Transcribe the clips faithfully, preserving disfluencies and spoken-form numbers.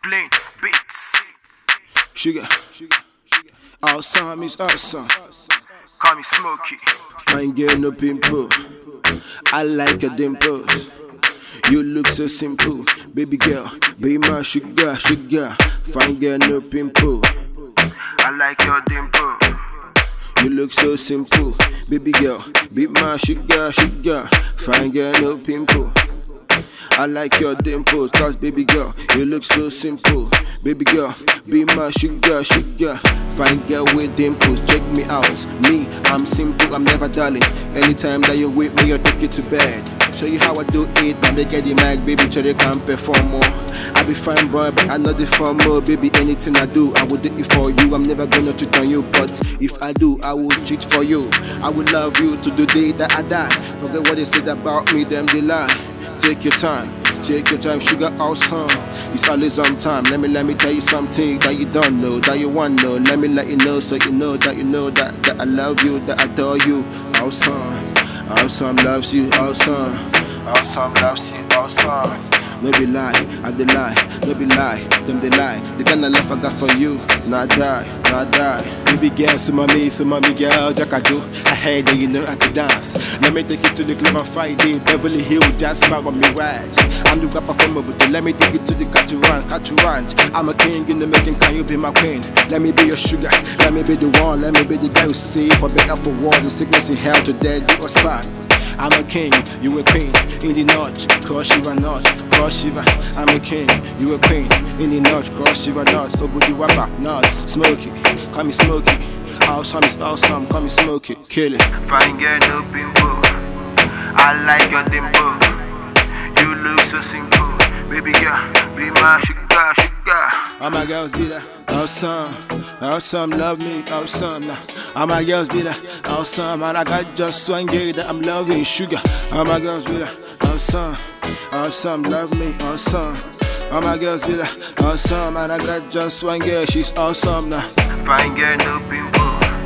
Plain beats. Sugar, awesome is awesome. Call me Smokey. Fine girl, no pimple. I like your dimples. You look so simple, baby girl. Be my sugar, sugar. Fine girl, no pimple. I like your dimple. You look so simple, baby girl. Be my sugar, sugar. Fine girl, no pimple. I like your dimples, cause baby girl, you look so simple. Baby girl, be my sugar, sugar. Fine girl with dimples, check me out. Me, I'm simple, I'm never darling. Anytime that you're with me, I'll take you to bed. Show you how I do it, now they get the mic, baby, so they can perform more. I be fine boy, but I know the form more. Baby, anything I do, I will do it for you. I'm never gonna cheat on you, but if I do, I will cheat for you. I will love you to the day that I die. Forget what they said about me, them they lie. Take your time, take your time, sugar awesome. It's always on time. Let me let me tell you something that you don't know, that you want to know. Let me let you know so you know that you know that, that I love you, that I adore you. Awesome, awesome loves you, awesome, awesome loves you, awesome. No be lie, I dey lie, no be lie, them they lie. The kind of love I got for you, not die, not die. Baby girl, so mommy, so mommy girl, Jack I do. I heard that you know I can dance. Let me take you to the club on Friday, Beverly Hills, just about on me rides. I'm the rapper from over there, let me take you to the Catch-a-Ranch, Catch-a-Ranch. I'm a king in the making, can you be my queen? Let me be your sugar, let me be the one, let me be the guy who save for better for war, the sickness in hell to death, you a spot. I'm a king, you a queen, in the north, cross Shiva north, cross Shiva. I'm a king, you a queen, in the north, cross Shiva north, go with the rapper, nuts, Smokey, call me Smokey. Awesome is awesome, call me Smokey, kill it. Fine girl, no pimple. I like your dimple. You look so simple, baby girl. Be my sugar, sugar. All my girls be that awesome, awesome, love me, awesome. Now, all my girls be that awesome, and I got just one girl that I'm loving, sugar. All my girls be that awesome, awesome, love me, awesome. All my girls be that awesome, and I got just one girl, she's awesome now. Fine girl, no pimple.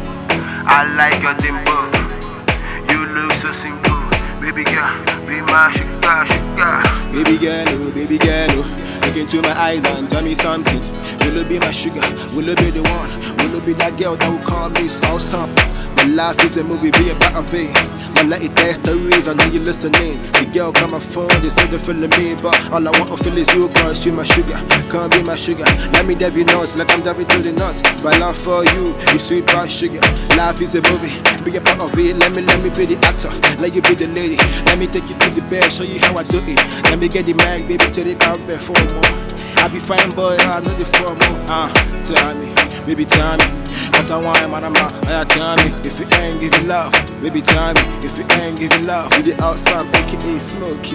I like your dimple. You look so simple, baby girl. Be my sugar, sugar. Baby girl, oh, baby girl, oh. Look into my eyes and tell me something. Will you be my sugar? Will you be the one? Will you be that girl that will call me awesome? The life is a movie, be about a vein. But let it test the reason, know you listening. The girl got my phone, they say they're feeling me. But all I want to feel is you, cause you my sugar. Come be my sugar. Let me dive your nuts, like I'm diving to the nuts. My love for you, you sweet brown sugar. Life is a movie, be a part of it. Let me, let me be the actor, let you be the lady. Let me take you to the bed, show you how I do it. Let me get the mic, baby, till they come back for more. I be fine boy, I know the form more. Ah, uh, tell me, baby, tell me. What I want, man, I'm out, I tell me. If you ain't giving love, baby, tell me. If you ain't giving love, you the outside, aka Smokey.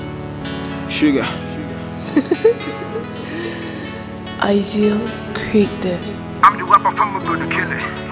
Sugar. Ideal, create this. I'm the rapper from a brother killer.